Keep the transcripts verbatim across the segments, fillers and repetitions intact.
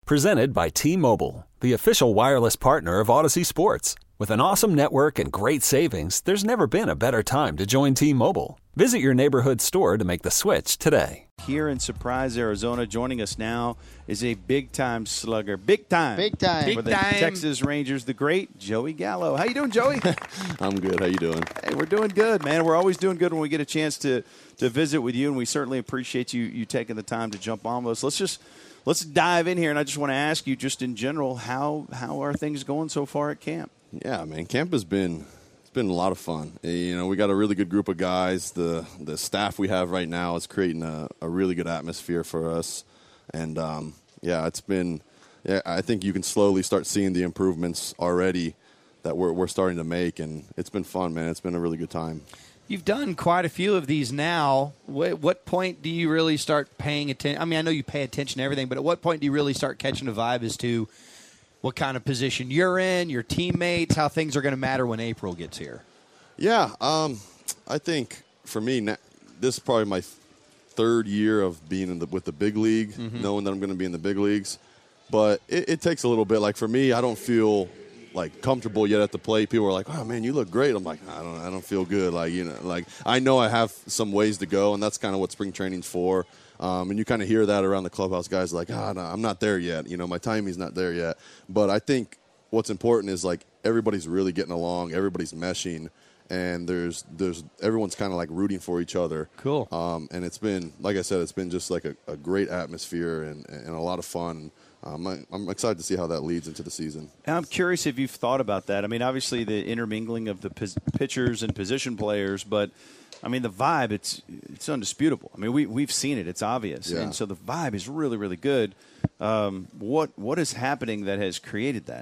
Presented by T-Mobile, the official wireless partner of Odyssey Sports. With an awesome network and great savings, there's never been a better time to join T-Mobile. Visit your neighborhood store to make the switch today. Here in Surprise, Arizona, joining us now is a big-time slugger. Big time. Big time. For Big the time. Texas Rangers, the great Joey Gallo. How you doing, Joey? I'm good. How you doing? Hey, we're doing good, man. We're always doing good when we get a chance to, to visit with you, and we certainly appreciate you you taking the time to jump on with us. Let's just let's dive in here, and I just want to ask you, just in general, how how are things going so far at camp? Yeah, man. Camp has been it's been a lot of fun. You know, we got a really good group of guys. The the staff we have right now is creating a, a really good atmosphere for us, and um, yeah, it's been. Yeah, I think you can slowly start seeing the improvements already that we're we're starting to make, and it's been fun, man. It's been a really good time. You've done quite a few of these now. What, what point do you really start paying attention? I mean, I know you pay attention to everything, but at what point do you really start catching a vibe as to what kind of position you're in, your teammates, how things are going to matter when April gets here? Yeah, um, I think for me, this is probably my third year of being in the, with the big league, mm-hmm. knowing that I'm going to be in the big leagues. But it, it takes a little bit. Like for me, I don't feel like comfortable yet at the plate. People are like, "Oh man, you look great." I'm like, I don't, I don't feel good. Like you know, like I know I have some ways to go, and that's kind of what spring training's for. Um, and you kind of hear that around the clubhouse. Guys are like, "Ah, oh, no, I'm not there yet. You know, my timing's not there yet." But I think what's important is like everybody's really getting along, everybody's meshing, and there's there's everyone's kind of like rooting for each other. Cool. Um, and it's been, like I said, it's been just like a, a great atmosphere and, and a lot of fun. Um, I, I'm excited to see how that leads into the season. And I'm curious if you've thought about that. I mean, obviously the intermingling of the pos- pitchers and position players, but I mean the vibe, it's it's undisputable. I mean, we we've seen it; it's obvious, yeah. and so the vibe is really really good. Um, what what is happening that has created that?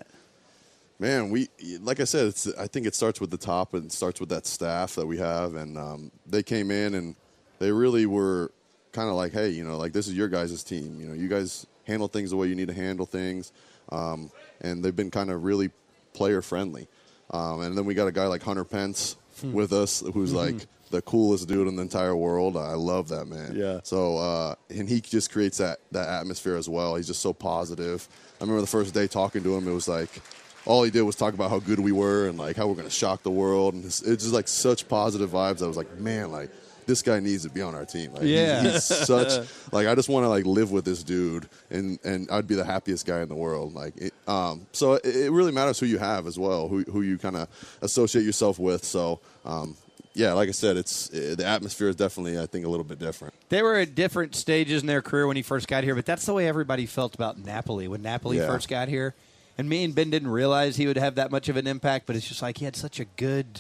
Man, we like I said, it's, I think it starts with the top and it starts with that staff that we have, and um, they came in and they really were kind of like, hey, you know, like this is your guys' team. You know, you guys handle things the way you need to handle things, um, and they've been kind of really player friendly. Um, and then we got a guy like Hunter Pence hmm. with us, who's mm-hmm. like the coolest dude in the entire world. I love that man. Yeah. So uh, and he just creates that that atmosphere as well. He's just so positive. I remember the first day talking to him, it was like all he did was talk about how good we were and like how we're going to shock the world, and it's, it's just like such positive vibes. I was like, man, like. This guy needs to be on our team. Like, yeah. He's, he's such like I just want to like live with this dude, and, and I'd be the happiest guy in the world. Like, it, um, so it, it really matters who you have as well, who who you kind of associate yourself with. So, um, yeah, like I said, it's it, the atmosphere is definitely I think a little bit different. They were at different stages in their career when he first got here, but that's the way everybody felt about Napoli when Napoli yeah. first got here. And me and Ben didn't realize he would have that much of an impact, but it's just like he had such a good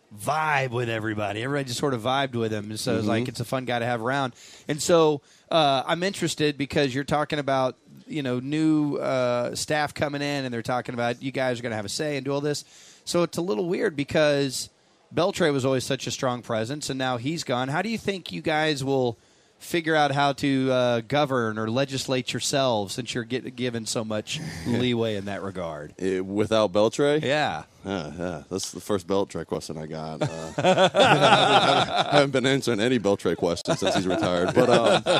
vibe with everybody. Everybody just sort of vibed with him. And so mm-hmm. it's like it's a fun guy to have around. And so uh, I'm interested because you're talking about, you know, new uh, staff coming in and they're talking about you guys are going to have a say and do all this. So it's a little weird because Beltre was always such a strong presence and now he's gone. How do you think you guys will figure out how to uh, govern or legislate yourselves since you're get, given so much leeway in that regard? It, without Beltre? Yeah. Yeah, yeah. That's the first Beltre question I got. Uh, I haven't been answering any Beltre questions since he's retired. But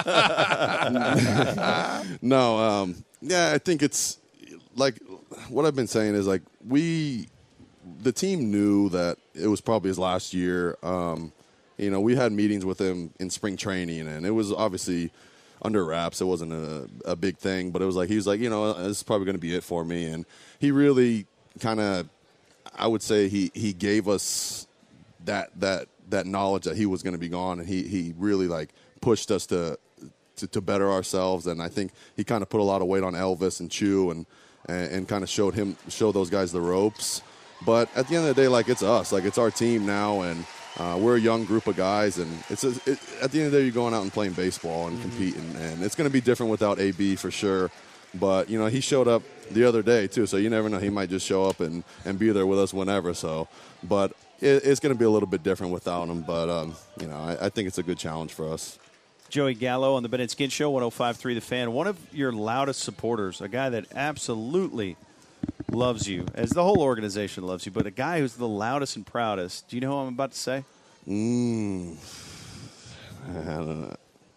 um, no, um, yeah, I think it's like what I've been saying is like we, the team knew that it was probably his last year. Um, You know, we had meetings with him in spring training, and it was obviously under wraps. It wasn't a, a big thing, but it was like he was like, you know, this is probably going to be it for me. And he really kind of, I would say, he he gave us that that that knowledge that he was going to be gone, and he he really like pushed us to, to to better ourselves. And I think he kind of put a lot of weight on Elvis and Chew, and and, and kind of showed him show those guys the ropes. But at the end of the day, like it's us, like it's our team now, and. Uh, we're a young group of guys, and it's a, it, at the end of the day, you're going out and playing baseball and mm-hmm. competing, and it's going to be different without A B for sure. But, you know, he showed up the other day, too, so you never know. He might just show up and, and be there with us whenever. So, but it, it's going to be a little bit different without him. But, um, you know, I, I think it's a good challenge for us. Joey Gallo on the Ben and Skin Show, one oh five point three The Fan. One of your loudest supporters, a guy that absolutely loves you, as the whole organization loves you, but a guy who's the loudest and proudest. Do you know who I'm about to say? Mm. I don't know.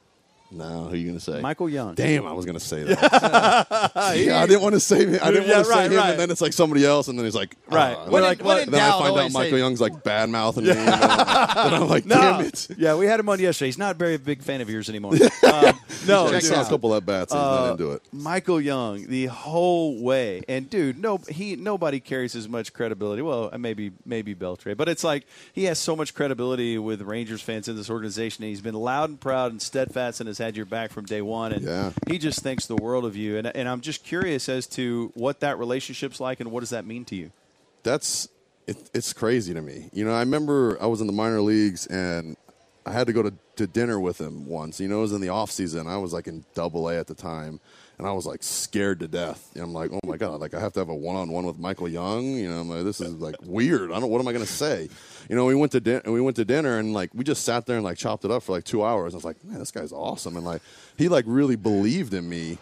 No, who are you going to say? Michael Young. Damn, I was going to say that. yeah, I didn't want to say him. I didn't Yeah, want to right, say him, right. and then it's like somebody else, and then he's like, uh, Right. And We're then, like, what and then I doubt, find out always Michael say- Young's like bad mouthing me, and then I'm, then I'm like, No. damn it. Yeah, we had him on yesterday. He's not a very big fan of yours anymore. um, no, I dude, saw a couple at bats, and he's uh, not into it. Michael Young, the whole way, and dude, no, he nobody carries as much credibility. Well, maybe maybe Beltre, but it's like he has so much credibility with Rangers fans in this organization. And he's been loud and proud and steadfast, and has had your back from day one. And Yeah. he just thinks the world of you. And and I'm just curious as to what that relationship's like, and what does that mean to you? That's it, it's crazy to me. You know, I remember I was in the minor leagues and I had to go to, to dinner with him once. You know, it was in the off season. I was like in double A at the time, and I was like scared to death. And I'm like, oh my god, like I have to have a one on one with Michael Young. You know, I'm like, this is like weird. I don't. What am I going to say? You know, we went to din- we went to dinner and like we just sat there and like chopped it up for like two hours. I was like, man, this guy's awesome. And like he like really believed in me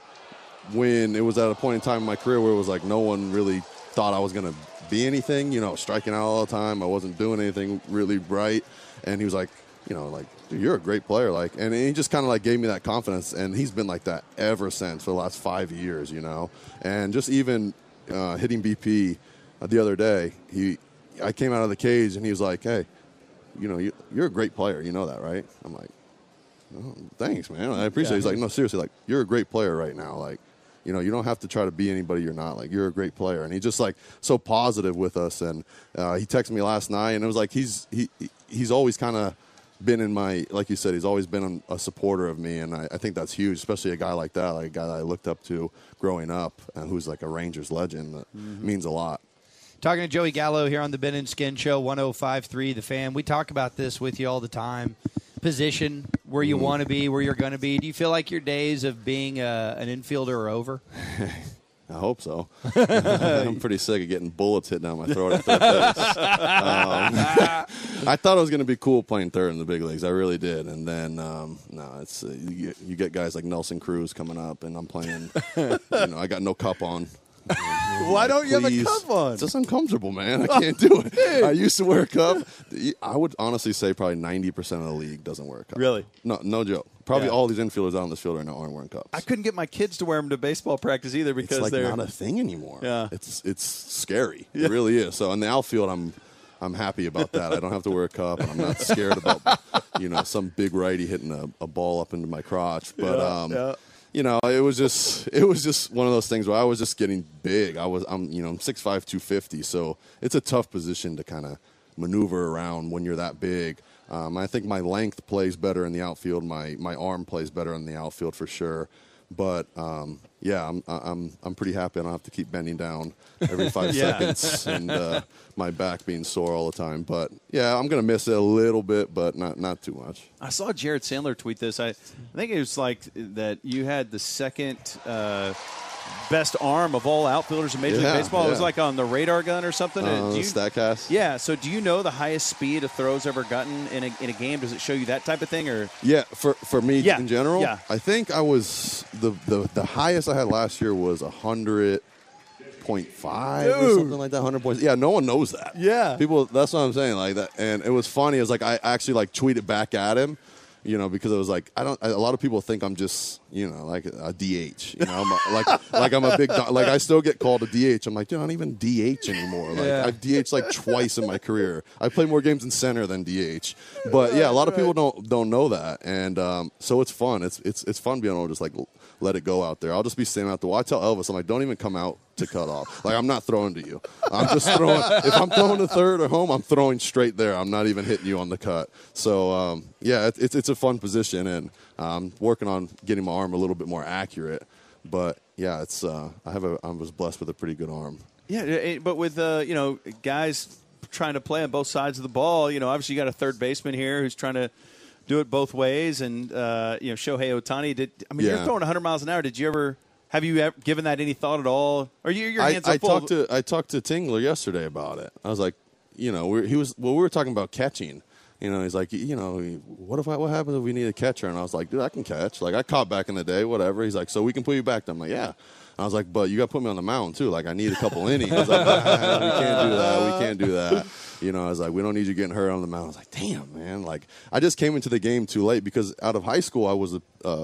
when it was at a point in time in my career where it was like no one really thought I was going to be anything, you know, striking out all the time. I wasn't doing anything really right. And he was like, you know, like, dude, you're a great player. Like, and he just kind of like gave me that confidence. And he's been like that ever since for the last five years, you know, and just even uh, hitting B P uh, the other day, he, I came out of the cage and he was like, hey, you know, you, you're a great player. You know that, right? I'm like, oh, thanks, man. I appreciate Yeah. it. He's like, no, seriously, like, you're a great player right now. Like, you know, you don't have to try to be anybody you're not. Like, you're a great player. And he's just, like, so positive with us. And uh, he texted me last night, and it was like he's he he's always kind of been in my, like you said, he's always been a supporter of me. And I, I think that's huge, especially a guy like that, like a guy that I looked up to growing up and who's, like, a Rangers legend. That Mm-hmm. means a lot. Talking to Joey Gallo here on the Ben and Skin Show, one oh five point three The Fan. We talk about this with you all the time. Position, where you Mm-hmm. want to be, where you're going to be. Do you feel like your days of being a, an infielder are over? I hope so. I'm pretty sick of getting bullets hit down my throat at third base. Um, I thought it was going to be cool playing third in the big leagues. I really did. And then, um, no, it's uh, you, get, you get guys like Nelson Cruz coming up, and I'm playing. You know, I got no cup on. Why don't you have a Please. cup on? It's just uncomfortable, man. I can't do it. I used to wear a cup. I would honestly say probably ninety percent of the league doesn't wear a cup. Really? No, no joke. Probably Yeah. all these infielders out on this field right now aren't wearing cups. I couldn't get my kids to wear them to baseball practice either because it's like they're not a thing anymore. Yeah. It's it's scary. It really is. So in the outfield, I'm I'm happy about that. I don't have to wear a cup, and I'm not scared about you know some big righty hitting a, a ball up into my crotch. But Yeah, um, yeah. you know, it was just it was just one of those things where I was just getting big. I was I'm you know I'm six five, two fifty, so it's a tough position to kind of maneuver around when you're that big. Um, I think my length plays better in the outfield. My my arm plays better in the outfield for sure. But um, yeah, I'm I'm I'm pretty happy. I don't have to keep bending down every five Yeah. seconds and uh, my back being sore all the time. But yeah, I'm gonna miss it a little bit, but not not too much. I saw Jared Sandler tweet this. I, I think it was like that you had the second uh, best arm of all outfielders in Major Yeah, League Baseball. It was yeah. like on the radar gun or something. Uh, do you, Statcast. yeah. So do you know the highest speed a throw's ever gotten in a, in a game? Does it show you that type of thing? Or Yeah, for for me Yeah, in general, yeah. I think I was the, the the highest I had last year was a hundred point five or Dude. something like that. Hundred points. Yeah, no one knows that. Yeah. people. That's what I'm saying. Like that, and it was funny. It was like I actually like tweeted back at him. You know, because it was like I don't. A lot of people think I'm just, you know, like a D H. You know, I'm a, like like I'm a big like I still get called a D H. I'm like, dude, I don't even D H anymore. Like Yeah. I've D H'd like twice in my career. I play more games in center than D H. But yeah, a lot of people don't don't know that, and um, so it's fun. It's it's it's fun being able to just like let it go out there. I'll just be standing out the wall. I tell Elvis, I'm like, don't even come out to cut off. Like I'm not throwing to you. I'm just throwing. If I'm throwing to third or home, I'm throwing straight there. I'm not even hitting you on the cut. So um, yeah, it, it's it's a fun position, and I'm working on getting my arm a little bit more accurate. But yeah, it's uh, I have a I was blessed with a pretty good arm. yeah, it, but with uh, you know guys trying to play on both sides of the ball, you know, obviously you got a third baseman here who's trying to do it both ways, and uh, you know Shohei Ohtani did. I mean, Yeah. you're throwing one hundred miles an hour. Did you ever? Have you ever given that any thought at all? Or you, your I, hands I are full? talked to I talked to Tingler yesterday about it. I was like, you know, we're, he was well. We were talking about catching. You know, he's like, you know, what if I, what happens if we need a catcher? And I was like, dude, I can catch. Like I caught back in the day, whatever. He's like, so we can put you back. I'm like, yeah. And I was like, but you got to put me on the mound too. Like I need a couple innings. I was like, ah, we can't do that. We can't do that. You know, I was like, we don't need you getting hurt on the mound. I was like, damn, man. Like I just came into the game too late because out of high school I was a uh,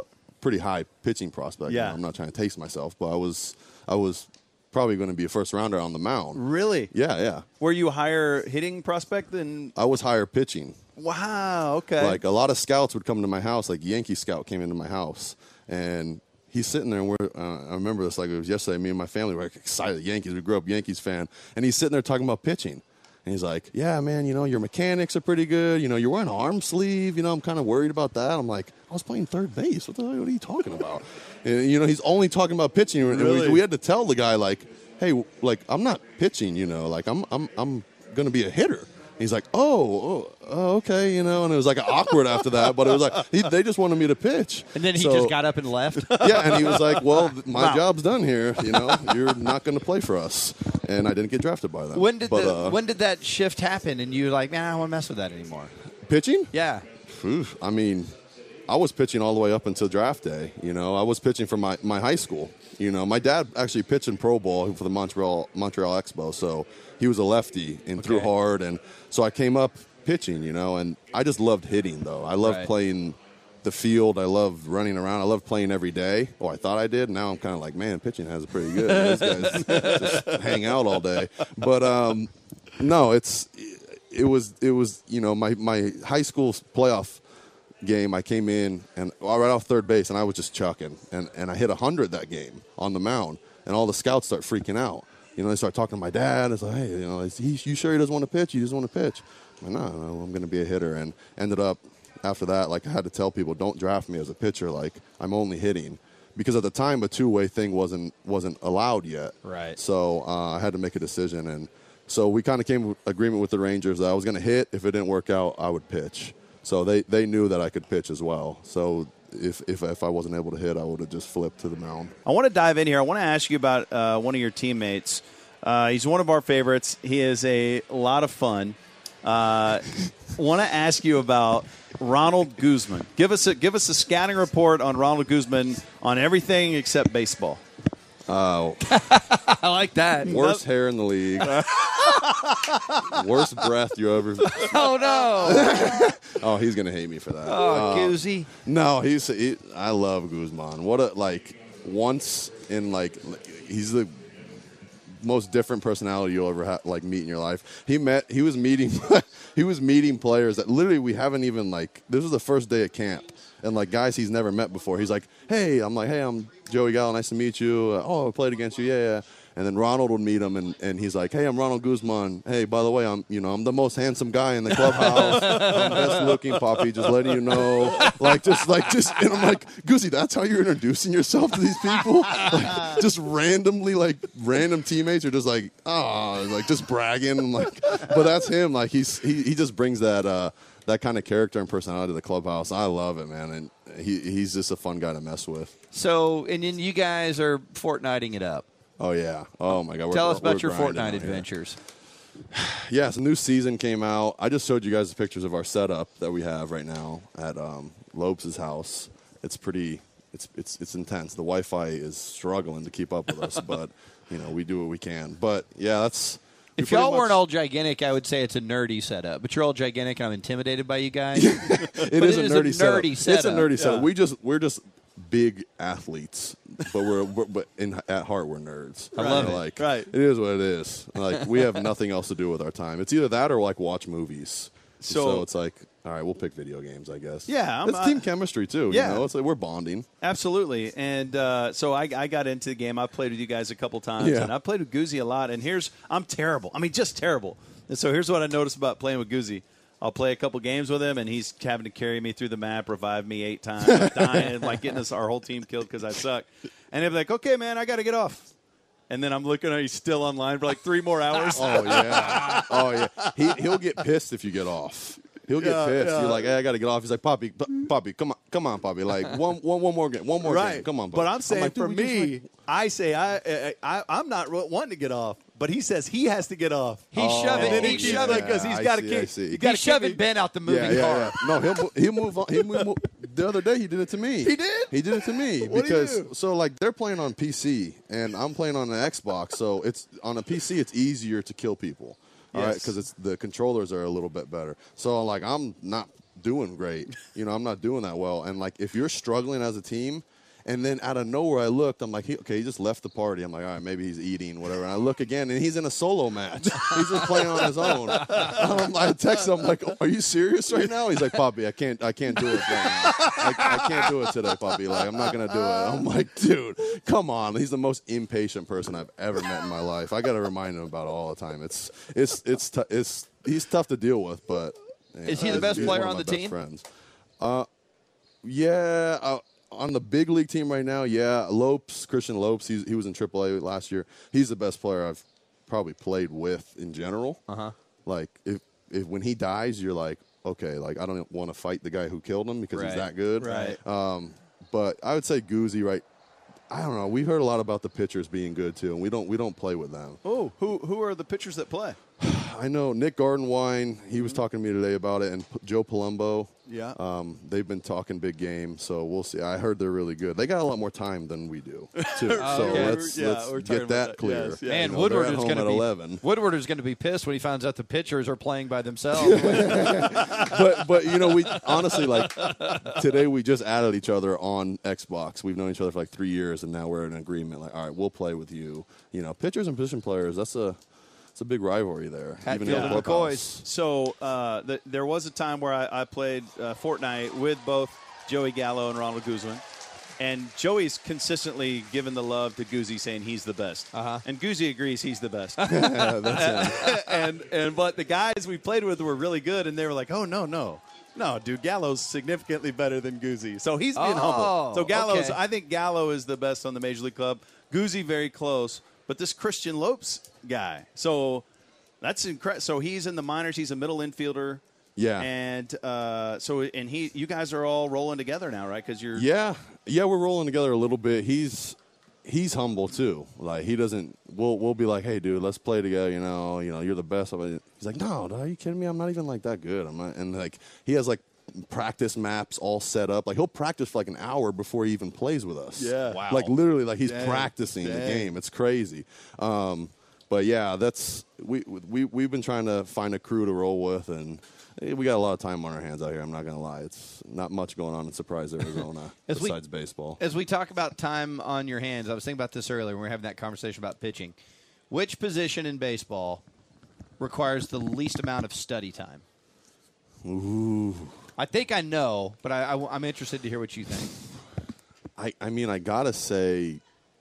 pretty high pitching prospect. Yeah. You know, I'm not trying to taste myself, but I was I was probably going to be a first rounder on the mound. Really? Yeah, yeah. Were you a higher hitting prospect than? I was higher pitching. Wow. Okay. Like a lot of scouts would come to my house. Like Yankee scout came into my house, and he's sitting there. And we're, uh, I remember this like it was yesterday. Me and my family were like, excited. Yankees. We grew up Yankees fan, and he's sitting there talking about pitching. And he's like, yeah, man, you know, your mechanics are pretty good. You know, you're wearing an arm sleeve. You know, I'm kind of worried about that. I'm like, I was playing third base. What the hell? What are you talking about? And, you know, he's only talking about pitching. And Really? we, we had to tell the guy, like, hey, like, I'm not pitching, you know. Like, I'm I'm, I'm going to be a hitter. And he's like, oh, oh, oh, okay, you know. And it was like awkward after that. But it was like, he, they just wanted me to pitch. And then he So- just got up and left. yeah, and he was like, well, my Wow. job's done here. You know, you're not going to play for us. And I didn't get drafted by them. When did but, the, uh, when did that shift happen? And you were like, man, I don't want to mess with that anymore. pitching? Yeah. Oof, I mean, I was pitching all the way up until draft day. You know, I was pitching for my, my high school. You know, my dad actually pitched in pro ball for the Montreal Montreal Expo, so he was a lefty and threw Okay. hard, and so I came up pitching. You know, and I just loved hitting though. I loved Right. playing the field. I loved running around. I loved playing every day. Oh, I thought I did. Now I'm kind of like, man, pitching has it pretty good. These guys just hang out all day. But um, no, it's it was it was you know my my high school playoff game, I came in and right off third base, and I was just chucking, and, and I hit one hundred that game on the mound, and all the scouts start freaking out. You know, they start talking to my dad. It's like, hey, you know, is he, you sure he doesn't want to pitch? He doesn't want to pitch. I'm like, no, no, I'm going to be a hitter. And ended up, after that, like I had to tell people, don't draft me as a pitcher. Like, I'm only hitting. Because at the time, a two-way thing wasn't wasn't allowed yet. Right. So uh, I had to make a decision. And so we kind of came to agreement with the Rangers that I was going to hit. If it didn't work out, I would pitch. So they, they knew that I could pitch as well. So if, if if I wasn't able to hit, I would have just flipped to the mound. I want to dive in here. I want to ask you about uh, one of your teammates. Uh, he's one of our favorites. He is a lot of fun. Uh, want to ask you about Ronald Guzman. Give us a give us a scouting report on Ronald Guzman on everything except baseball. Oh, I like that. worst hair in the league. Worst breath you ever. Oh, no. Oh, he's gonna hate me for that. Oh, Uh, Goozy. No, he's. He, I love Guzman. What a like once in like he's the most different personality you'll ever ha- like meet in your life. He met. He was meeting. he was meeting players that literally we haven't even like. This was the first day at camp, and like guys he's never met before. He's like, hey, I'm like, hey, I'm Joey Gallo. Nice to meet you. Uh, oh, I played against you. Yeah, yeah. And then Ronald would meet him, and, and he's like, hey, I'm Ronald Guzman. Hey, by the way, I'm you know I'm the most handsome guy in the clubhouse. I'm best looking, Poppy. Just letting you know. Like just like just and I'm like, Goosey, that's how you're introducing yourself to these people? Like, just randomly, like random teammates are just like, oh, like just bragging. I'm like, but that's him. Like he's he, he just brings that uh, that kind of character and personality to the clubhouse. I love it, man, and he he's just a fun guy to mess with. So, and then you guys are Fortniting it up. Oh yeah. Oh my God. We're, Tell us we're about your grinding Fortnite out here. adventures. Yeah, so new season came out. I just showed you guys the pictures of our setup that we have right now at um, Lopes' house. It's pretty. It's it's it's intense. The Wi-Fi is struggling to keep up with us, but you know we do what we can. But yeah, that's. we If pretty y'all much- weren't all gigantic, I would say it's a nerdy setup. But you're all gigantic, and I'm intimidated by you guys. it but is it a is a nerdy, setup. nerdy It's a setup. nerdy setup. Yeah. We just we're just big athletes, but we're, we're but in at heart we're nerds. I love You know, it. Like Right. it is what it is. Like we have nothing else to do with our time. It's either that or like watch movies. So- So, it's like, all right, we'll pick video games, I guess. Yeah, I'm- it's I- team chemistry too. Yeah. You know, it's like we're bonding. Absolutely. And uh, so I, I got into the game. I've played with you guys a couple times, Yeah. and I've played with Goozy a lot. And here's I'm terrible. I mean, just terrible. And so here's what I noticed about playing with Goozy. I'll play a couple games with him, and he's having to carry me through the map, revive me eight times, I'm dying, like getting us our whole team killed because I suck. And he'll be like, "Okay, man, I got to get off." And then I'm looking at he's still online for like three more hours. Oh yeah. Oh yeah. He he'll get pissed if you get off. He'll get Yeah, pissed. yeah. You're like, hey, I got to get off. He's like, Poppy, P- Poppy, come on, come on, Poppy. Like one, one, one more game, one more Right. game. Come on, Poppy. But I'm saying like, for dude, we just, me, like- I say I, I, I I'm not wanting to get off, but he says he has to get off. He's shoving. And then he He's keeps shoving. like, because he's I got to see, I keep. see. You gotta He's keep shoving me- Ben out the moving yeah, yeah, car. yeah. No, he'll mo- he'll move on. He'll move. The other day he did it to me. He did? He did it to me What'd he because do? so like they're playing on P C and I'm playing on an Xbox. So it's on a P C. It's easier to kill people. All right, Yes. because it's the controllers are a little bit better. So like I'm not doing great. You know, I'm not doing that well. And, like, if you're struggling as a team, and then out of nowhere I looked, I'm like, he, okay, he just left the party. I'm like, all right, maybe he's eating, whatever. And I look again, and he's in a solo match. He's just playing on his own. Um, I text him, I'm like, are you serious right now? He's like, Poppy, I can't I can't do it right now. I, I can't do it today, Poppy. Like, I'm not going to do it. I'm like, dude, come on. He's the most impatient person I've ever met in my life. I got to remind him about it all the time. It's, it's, it's, t- it's, he's tough to deal with, but. Yeah, is he the best he's player one on of the my best team? Friends. Uh, yeah, uh, on the big league team right now, yeah. Lopes, Christian Lopes, he's, he was in triple A last year. He's the best player I've probably played with in general. Uh-huh. Like, if, if when he dies, you're like, okay, like, I don't want to fight the guy who killed him because Right. he's that good. Right. Um, but I would say Guzzi, right? I don't know. We've heard a lot about the pitchers being good, too, and we don't we don't play with them. Oh, who who are the pitchers that play? I know Nick Gardenwine, he was talking to me today about it, and P- Joe Palumbo. Yeah. Um, they've been talking big game, so we'll see. I heard they're really good. They got a lot more time than we do, too. so okay. let's, Yeah, let's we're talking get about that that. clear. Yes, yeah. Man, You know, Woodward they're at is home going to at be eleven. Woodward is going to be pissed when he finds out the pitchers are playing by themselves. but but you know, we honestly, like, today we just added each other on Xbox. We've known each other for like three years, and now we're in agreement. Like, all right, we'll play with you. You know, pitchers and position players. That's a it's a big rivalry there. Hatfield even in the and clubhouse. McCoys. So uh, the, there was a time where I, I played uh, Fortnite with both Joey Gallo and Ronald Guzman. And Joey's consistently given the love to Guzzi, saying he's the best. Uh-huh. And Guzzi agrees he's the best. Yeah, that's it. and and but the guys we played with were really good, and they were like, oh, no, no. No, dude, Gallo's significantly better than Guzzi. So he's being Oh, humble. So Gallo's, okay. I think Gallo is the best on the Major League Club. Guzzi very close. But this Christian Lopes guy, so that's incredible. So he's in the minors. He's a middle infielder. Yeah. And uh, so, and he, you guys are all rolling together now, right? Because you're. Yeah, yeah, we're rolling together a little bit. He's he's humble too. Like, he doesn't. We'll we'll be like, hey, dude, let's play together. You know, you know, you're the best. He's like, no, are you kidding me? I'm not even like that good. I'm not. And like, he has like practice maps all set up. Like, he'll practice for like an hour before he even plays with us. Yeah. Wow. Like, literally, like he's Dang. practicing the Dang. game. It's crazy. Um, but yeah, that's we we we've been trying to find a crew to roll with, and we got a lot of time on our hands out here. I'm not going to lie. It's not much going on in Surprise, Arizona As we- besides baseball. As we talk about time on your hands, I was thinking about this earlier when we were having that conversation about pitching. Which position in baseball requires the least amount of study time? Ooh. I think I know, but I, I, I'm interested to hear what you think. I, I mean, I got to say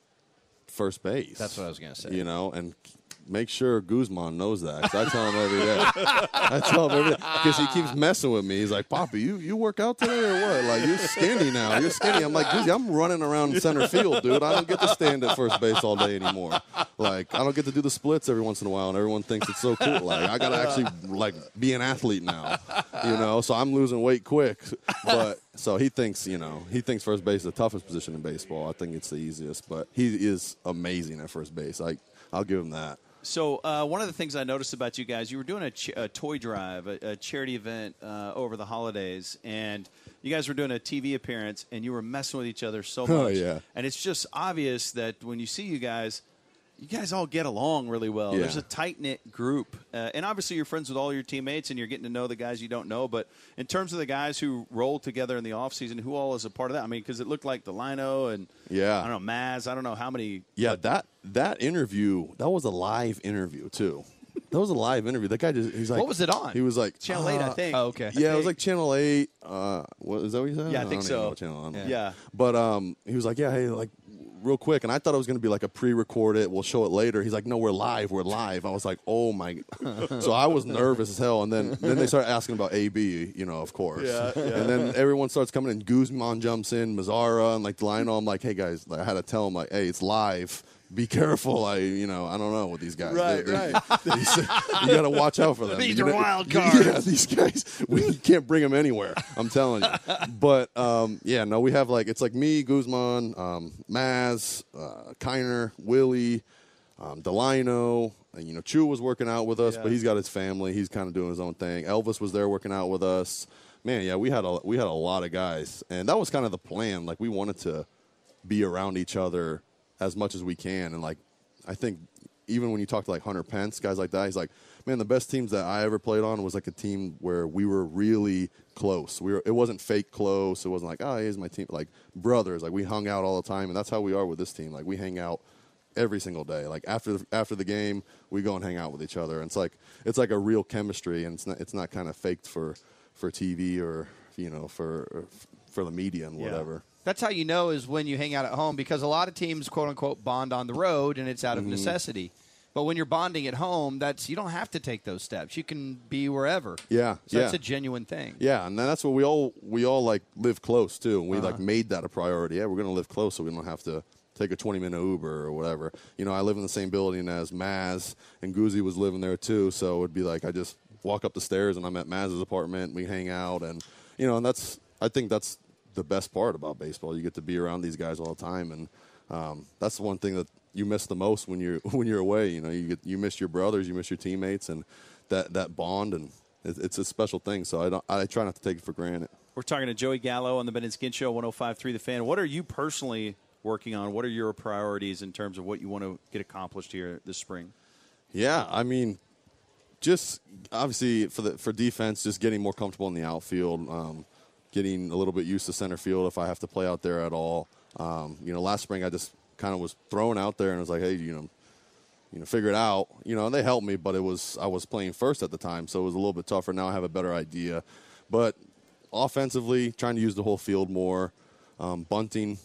first base. That's what I was gonna say. You know, and make sure Guzman knows that, 'cause I tell him every day. I tell him every day because he keeps messing with me. He's like, Poppy, you, you work out today or what? Like, you're skinny now. You're skinny. I'm like, Guzzi, I'm running around center field, dude. I don't get to stand at first base all day anymore. Like, I don't get to do the splits every once in a while, and everyone thinks it's so cool. Like, I got to actually, like, be an athlete now, you know? So I'm losing weight quick. But so he thinks, you know, he thinks first base is the toughest position in baseball. I think it's the easiest. But he is amazing at first base. I, I'll give him that. So uh, one of the things I noticed about you guys, you were doing a, ch- a toy drive, a, a charity event uh, over the holidays, and you guys were doing a T V appearance, and you were messing with each other so much. Oh, yeah. And it's just obvious that when you see you guys, you guys all get along really well. Yeah. There's a tight-knit group. Uh, and obviously you're friends with all your teammates, and you're getting to know the guys you don't know. But in terms of the guys who rolled together in the offseason, who all is a part of that? I mean, because it looked like Delino and, Yeah. I don't know, Maz. I don't know how many. Yeah, that that interview, that was a live interview too. That was a live interview. That guy just, he's like, What was it on? He was like, Channel eight, I uh, think. Oh, okay. Yeah, it was like Channel eight. Uh, what, is that what you said? Yeah, I think don't so. even know what channel I'm on. Yeah. But um, he was like, yeah, hey, like, real quick. And I thought it was going to be like a pre-record it. We'll show it later. He's like, no, we're live. We're live. I was like, oh, my. So I was nervous as hell. And then, then they started asking about A B, you know, of course. Yeah, yeah. And then everyone starts coming in. Guzman jumps in, Mazzara, and like Delino. I'm like, hey, guys, like, I had to tell him, like, hey, it's live. Be careful. I, you know, I don't know with these guys. Right, They- they- right. these- you got to watch out for them. These You are know- wild cards. Yeah, these guys, we you can't bring them anywhere. I'm telling you. But um, yeah, no, we have like it's like me, Guzman, um, Maz, uh, Kiner, Willie, um, Delino. And, you know, Chu was working out with us, Yeah. but he's got his family. He's kind of doing his own thing. Elvis was there working out with us. Man, yeah, we had a we had a lot of guys, and that was kind of the plan. Like, we wanted to be around each other as much as we can, and like I think even when you talk to like Hunter Pence, guys like that, he's like, man, the best teams that I ever played on was like a team where we were really close. We were, it wasn't fake close. It wasn't like, oh, here's my team. Like brothers, like we hung out all the time, and that's how we are with this team. Like we hang out every single day. Like after the, after the game, we go and hang out with each other. And it's like it's like a real chemistry, and it's not it's not kind of faked for for T V or you know for for the media and whatever. Yeah. That's how you know is when you hang out at home, because a lot of teams, quote unquote, bond on the road, and it's out of mm-hmm. necessity. But when you're bonding at home, that's you don't have to take those steps. You can be wherever. Yeah, so yeah. that's a genuine thing. Yeah, and that's what we all we all like live close too. And we uh-huh. like made that a priority. Yeah, we're gonna live close, so we don't have to take a twenty minute Uber or whatever. You know, I live in the same building as Maz, and Guzzi was living there too. So it'd be like I just walk up the stairs and I'm at Maz's apartment. We hang out, and you know, and that's I think that's the best part about baseball. You get to be around these guys all the time, and um, that's the one thing that you miss the most when you're when you're away. You know, you get, you miss your brothers, you miss your teammates, and that, that bond, and it, it's a special thing. So I don't I try not to take it for granted. We're talking to Joey Gallo on the Ben and Skin Show, one oh five point three The Fan. What are you personally working on? What are your priorities in terms of what you want to get accomplished here this spring? Yeah, I mean, just obviously for the for defense, just getting more comfortable in the outfield. Um, getting a little bit used to center field if I have to play out there at all. Um, you know, last spring I just kind of was thrown out there and was like, hey, you know, you know, figure it out. You know, and they helped me, but it was I was playing first at the time, so it was a little bit tougher. Now I have a better idea. But offensively, trying to use the whole field more. Um, bunting.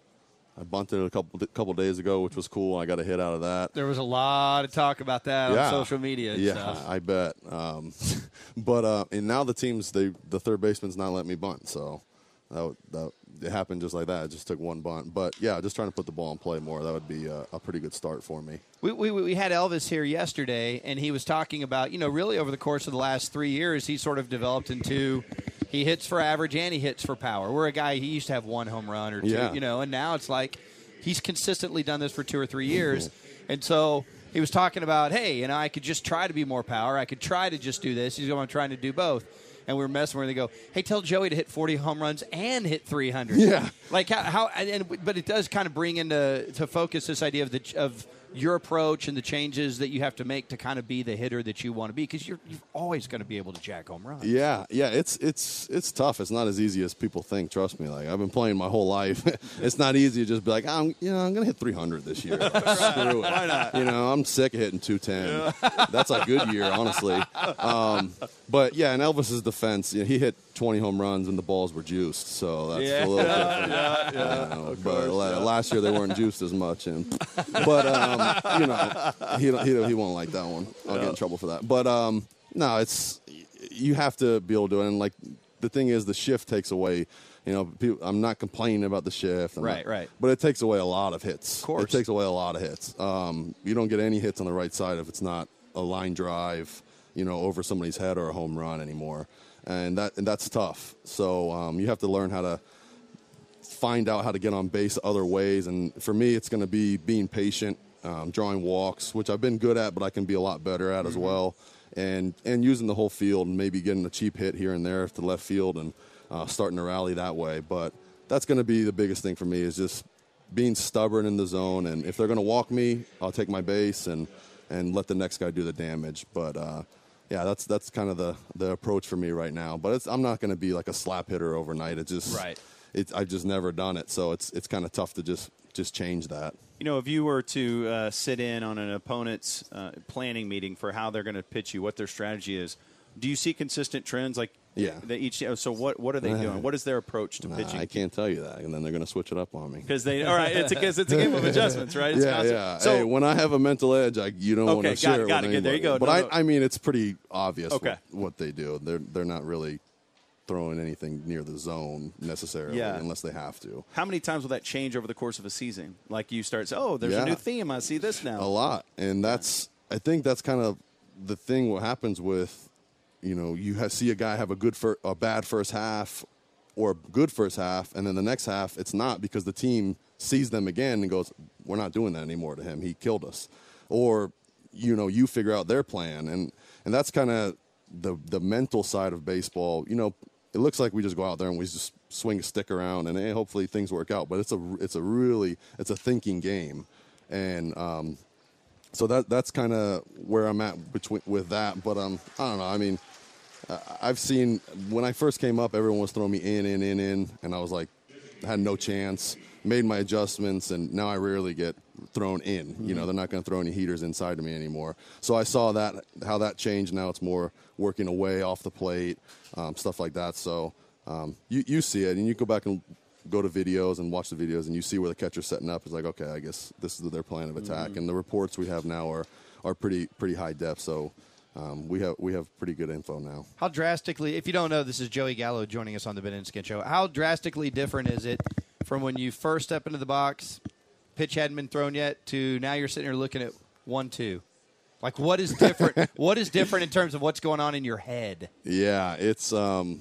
I bunted a couple couple days ago, which was cool. I got a hit out of that. There was a lot of talk about that yeah. on social media. And yeah, stuff. I bet. Um, but uh, and now the teams, they the third baseman's not letting me bunt, so that, that it happened just like that. It just took one bunt. But yeah, just trying to put the ball in play more. That would be a, a pretty good start for me. We, we we had Elvis here yesterday, and he was talking about, you know, really over the course of the last three years, he sort of developed into. He hits for average and he hits for power. We're a guy, he used to have one home run or two, yeah. you know, and now it's like he's consistently done this for two or three years. And so he was talking about, hey, you know, I could just try to be more power. I could try to just do this. He's going, I'm trying to do both. And we were messing with it. They go, hey, tell Joey to hit forty home runs and hit three hundred. Yeah. Like how, how and, but it does kind of bring into to focus this idea of the of your approach and the changes that you have to make to kind of be the hitter that you want to be, because you're you're always going to be able to jack home runs. Yeah, yeah, it's it's it's tough. It's not as easy as people think. Trust me. Like I've been playing my whole life. It's not easy to just be like, I'm you know I'm going to hit three hundred this year. Screw it. Why not? You know, I'm sick of hitting two ten. Yeah. That's a good year, honestly. Um, but yeah, in Elvis's defense, you know, he hit twenty home runs and the balls were juiced, so that's yeah. a little different. Yeah, yeah. You know, Of but course, la- yeah. last year they weren't juiced as much, and but um, you know, he he he won't like that one. I'll get in trouble for that. But um, no, it's you have to be able to do it. And like the thing is, the shift takes away. You know, people, I'm not complaining about the shift. I'm Right, not, right. But it takes away a lot of hits. Of course. It takes away a lot of hits. Um, you don't get any hits on the right side if it's not a line drive, you know, over somebody's head or a home run anymore. And that and that's tough. So um, you have to learn how to find out how to get on base other ways. And for me, it's going to be being patient, um, drawing walks, which I've been good at, but I can be a lot better at mm-hmm. as well. And and using the whole field and maybe getting a cheap hit here and there to left field and uh, starting to rally that way. But that's going to be the biggest thing for me is just being stubborn in the zone. And if they're going to walk me, I'll take my base and, and let the next guy do the damage. But, uh, yeah, that's that's kind of the, the approach for me right now. But it's, I'm not going to be like a slap hitter overnight. It just right. It, I've just never done it, so it's it's kind of tough to just just change that. You know, if you were to uh, sit in on an opponent's uh, planning meeting for how they're going to pitch you, what their strategy is, do you see consistent trends like yeah. that each? So what what are they doing? What is their approach to nah, pitching? I can't tell you that, and then they're going to switch it up on me because they all right. It's because it's a game of adjustments, right? It's yeah, constant. yeah. So hey, when I have a mental edge, I you don't okay, want to got share it, it got with it. There you go. But no, I no. I mean, it's pretty obvious okay. what, what they do. They're they're not really throwing anything near the zone necessarily yeah. unless they have to. How many times will that change over the course of a season? Like you start, oh, there's yeah. a new theme. I see this now. A lot, and that's I think that's kind of the thing. What happens with, you know, you have, see a guy have a good fir- a bad first half or a good first half, and then the next half it's not because the team sees them again and goes, we're not doing that anymore to him. He killed us. Or, you know, you figure out their plan, and and that's kind of the the mental side of baseball. You know, it looks like we just go out there and we just swing a stick around and hey, hopefully things work out. But it's a it's a really it's a thinking game, and um, so that that's kind of where I'm at between with that. But um, I don't know. I mean, uh, I've seen when I first came up, everyone was throwing me in, in, in, in, and I was like, had no chance. Made my adjustments, and now I rarely get thrown in. Mm-hmm. You know, they're not going to throw any heaters inside of me anymore. So I saw that how that changed. Now it's more working away off the plate, um, stuff like that. So um, you you see it, and you go back and go to videos and watch the videos, and you see where the catcher's setting up. It's like, okay, I guess this is their plan of attack. Mm-hmm. And the reports we have now are are pretty pretty high depth. So. Um, we have we have pretty good info now. How drastically, if you don't know, this is Joey Gallo joining us on the Ben and Skin Show. How drastically different is it from when you first step into the box, pitch hadn't been thrown yet, to now you're sitting here looking at one two? Like, what is different? What is different in terms of what's going on in your head? Yeah, it's um,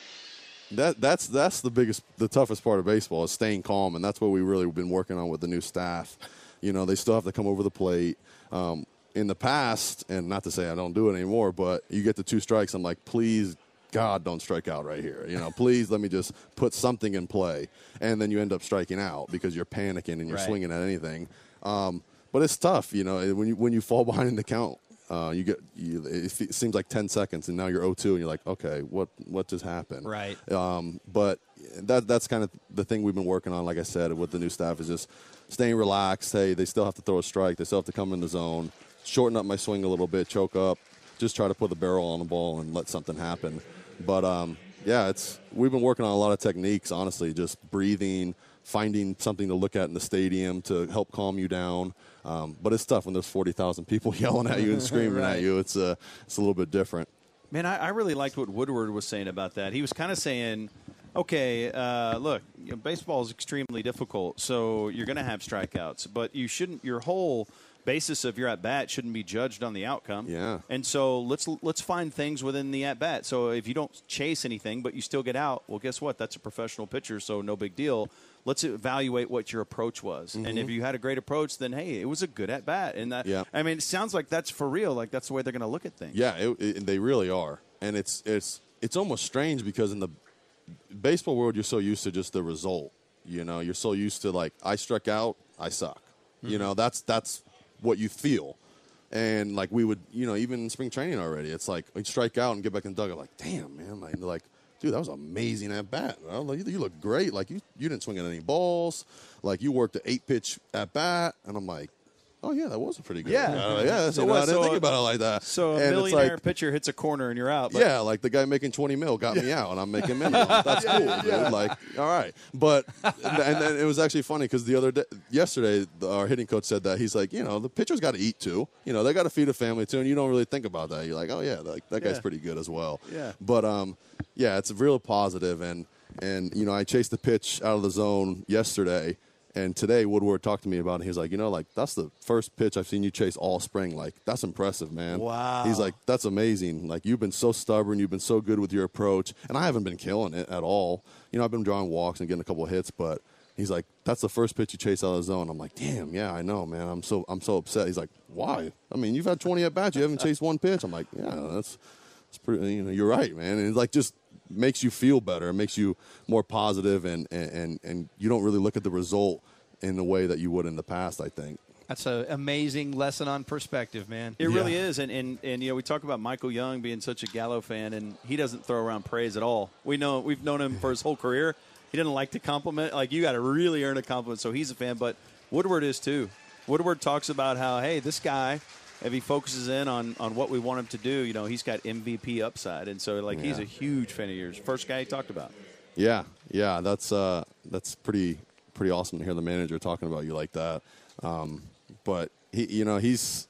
that that's that's the biggest, the toughest part of baseball is staying calm, and that's what we really been working on with the new staff. You know, they still have to come over the plate. Um, In the past, and not to say I don't do it anymore, but you get the two strikes, I'm like, please, God, don't strike out right here. You know, please let me just put something in play. And then you end up striking out because you're panicking and you're right. swinging at anything. Um, but it's tough, you know, when you when you fall behind in the count, uh, you get you, it seems like ten seconds, and now you're oh two, and you're like, okay, what what just happened? Right. Um, but that that's kind of the thing we've been working on. Like I said, with the new staff is just staying relaxed. Hey, they still have to throw a strike. They still have to come in the zone. Shorten up my swing a little bit, choke up, just try to put the barrel on the ball and let something happen. But, um, yeah, it's we've been working on a lot of techniques, honestly, just breathing, finding something to look at in the stadium to help calm you down. Um, but it's tough when there's forty thousand people yelling at you and screaming right. at you. It's, uh, it's a little bit different. Man, I, I really liked what Woodward was saying about that. He was kind of saying, okay, uh, look, you know, baseball is extremely difficult, so you're going to have strikeouts, but you shouldn't – your whole – basis of your at bat shouldn't be judged on the outcome. Yeah. And so let's let's find things within the at bat. So if you don't chase anything but you still get out, well, guess what? That's a professional pitcher, so no big deal. Let's evaluate what your approach was. Mm-hmm. And if you had a great approach, then hey, it was a good at bat. And that yeah. I mean, it sounds like that's for real. Like that's the way they're going to look at things. Yeah, it, it, they really are. And it's it's it's almost strange because in the baseball world, you're so used to just the result. You know, you're so used to like I struck out, I suck. Mm-hmm. You know, that's that's. what you feel. And like we would, you know, even in spring training already, it's like we'd strike out and get back in the dugout like, damn, man. Like, like dude, that was amazing at bat. Like, you, you look great. Like you, you didn't swing at any balls. Like you worked an eight pitch at bat. And I'm like, oh yeah, that was a pretty good. Yeah, like, yeah. So you know, I didn't so think about it like that. So a and millionaire like, pitcher hits a corner and you're out. But yeah, like the guy making twenty mil got me out, and I'm making minimum. That's cool, dude. Yeah. Like, all right. But and then it was actually funny because the other day, yesterday, our hitting coach said that he's like, you know, the pitcher's got to eat too. You know, they got to feed a family too, and you don't really think about that. You're like, oh yeah, like that guy's yeah. pretty good as well. Yeah. But um, yeah, it's real positive, and and you know, I chased the pitch out of the zone yesterday. And today, Woodward talked to me about it. He was like, you know, like, that's the first pitch I've seen you chase all spring. Like, that's impressive, man. Wow. He's like, that's amazing. Like, you've been so stubborn. You've been so good with your approach. And I haven't been killing it at all. You know, I've been drawing walks and getting a couple of hits. But he's like, that's the first pitch you chase out of the zone. I'm like, damn, yeah, I know, man. I'm so I'm so upset. He's like, why? I mean, you've had twenty at-bats. You haven't chased one pitch. I'm like, yeah, that's, that's pretty, you know, you're right, man. And it's like, just makes you feel better. It makes you more positive, and, and, and you don't really look at the result in the way that you would in the past, I think. That's an amazing lesson on perspective, man. It yeah. really is. And, and, and, you know, we talk about Michael Young being such a Gallo fan, and he doesn't throw around praise at all. We know, we've known him for his whole career. He doesn't like to compliment. Like, you got to really earn a compliment, so he's a fan. But Woodward is, too. Woodward talks about how, hey, this guy, if he focuses in on, on what we want him to do, you know, he's got M V P upside. And so, like, yeah. he's a huge fan of yours. First guy he talked about. Yeah, yeah, that's uh, that's pretty – pretty awesome to hear the manager talking about you like that. Um, but he, you know, he's,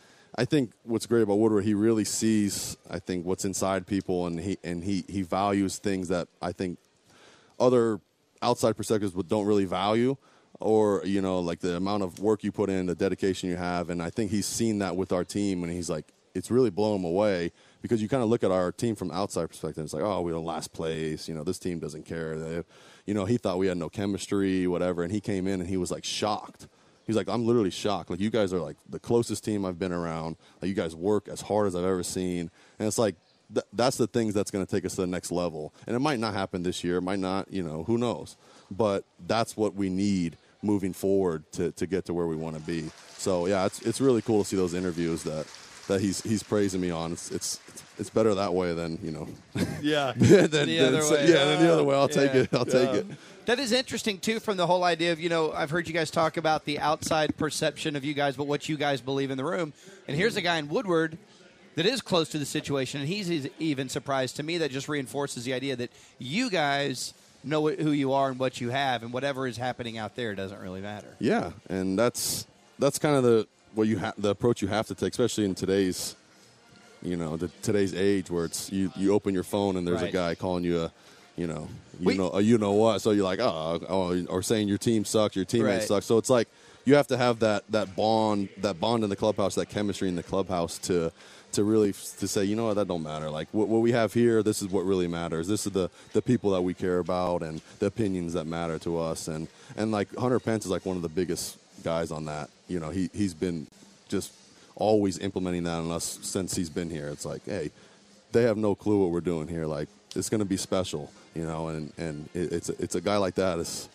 I think what's great about Woodward, he really sees, I think, what's inside people, and he, and he, he values things that I think other outside perspectives don't really value, or, you know, like the amount of work you put in, the dedication you have. And I think he's seen that with our team, and he's like, it's really blown him away, because you kind of look at our team from outside perspective. It's like, oh, we don't last place. You know, this team doesn't care. They, you know, he thought we had no chemistry, whatever. And he came in and he was like shocked. He's like, I'm literally shocked. Like, you guys are like the closest team I've been around. Like, you guys work as hard as I've ever seen. And it's like, th- that's the things that's going to take us to the next level. And it might not happen this year. It might not, you know, who knows. But that's what we need moving forward to, to get to where we want to be. So yeah, it's it's really cool to see those interviews that, that he's he's praising me on. It's it's it's better that way than you know. Yeah, than, the than, other so, way. Yeah, than the other way. I'll Yeah. take it. I'll take Yeah. it. That is interesting, too, from the whole idea of, you know, I've heard you guys talk about the outside perception of you guys, but what you guys believe in the room. And here's a guy in Woodward that is close to the situation, and he's he's even surprised to me. That just reinforces the idea that you guys know what, who you are and what you have, and whatever is happening out there doesn't really matter. Yeah, and that's that's kind of the what you ha- the approach you have to take, especially in today's, you know, the, today's age where it's you, you open your phone and there's Right. a guy calling you a, you know, you We- know, a you know what, so you're like, oh, oh, or saying your team sucks, your teammates Right. suck. So it's like you have to have that that bond, that bond in the clubhouse, that chemistry in the clubhouse to. to really f- to say, you know what, that don't matter. Like what, what we have here, this is what really matters. This is the, the people that we care about and the opinions that matter to us. And, and like Hunter Pence is like one of the biggest guys on that. You know, he, he's been just always implementing that on us since he's been here. It's like, hey, they have no clue what we're doing here. Like it's going to be special, you know, and, and it, it's, a, it's a guy like that is,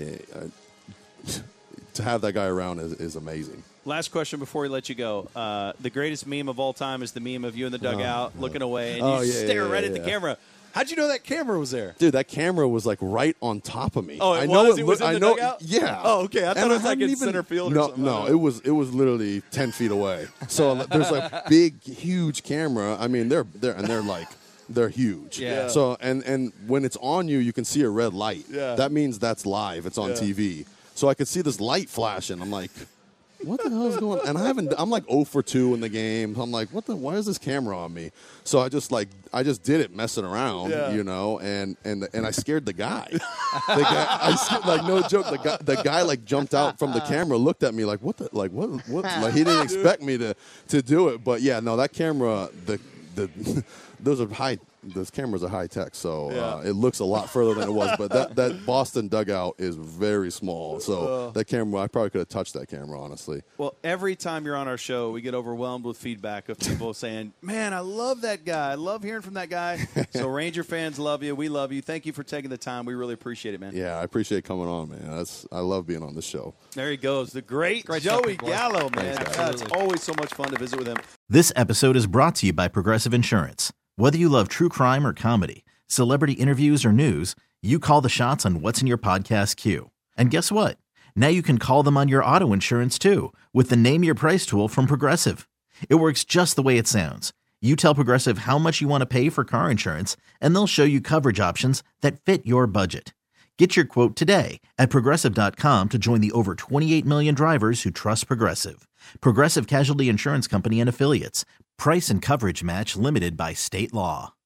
uh, to have that guy around is, is amazing. Last question before we let you go. Uh, the greatest meme of all time is the meme of you in the dugout Oh, looking away, and oh, you yeah, stare yeah, right yeah, at the yeah. camera. How'd you know that camera was there? Dude, that camera was like right on top of me. Oh, it I know was? It It was looked- in I the know, dugout? Yeah. Oh, okay. I thought And it was like hadn't in center field or no, something. I No, don't know. it was it was literally ten feet away. So there's a big, huge camera. I mean, they're they're and they're like they're huge. Yeah. So and and when it's on you, you can see a red light. Yeah. That means that's live. It's on Yeah. T V. So I could see this light flashing. I'm like, what the hell is going on? And I haven't, I'm like zero for two in the game. I'm like, what the, why is this camera on me? So I just like, I just did it messing around, Yeah. you know, and, and, and I scared the guy. the guy, I scared, like, no joke. The guy, the guy like jumped out from the camera, looked at me like, what the, like, what, what, like he didn't expect me to, to do it. But yeah, no, that camera, the, the, those are high, those cameras are high tech. So uh, Yeah. it looks a lot further than it was. But that, that Boston dugout is very small. So that camera, I probably could have touched that camera, honestly. Well, every time you're on our show, we get overwhelmed with feedback of people saying, man, I love that guy. I love hearing from that guy. So Ranger fans love you. We love you. Thank you for taking the time. We really appreciate it, man. Yeah, I appreciate coming on, man. That's I love being on this show. There he goes. The great, Great Joey stuff, boy. Gallo, man. Thanks, guys. Uh, it's Absolutely. always so much fun to visit with him. This episode is brought to you by Progressive Insurance. Whether you love true crime or comedy, celebrity interviews or news, you call the shots on what's in your podcast queue. And guess what? Now you can call them on your auto insurance too with the Name Your Price tool from Progressive. It works just the way it sounds. You tell Progressive how much you want to pay for car insurance, and they'll show you coverage options that fit your budget. Get your quote today at Progressive dot com to join the over twenty-eight million drivers who trust Progressive. Progressive Casualty Insurance Company and Affiliates. Price and coverage match limited by state law.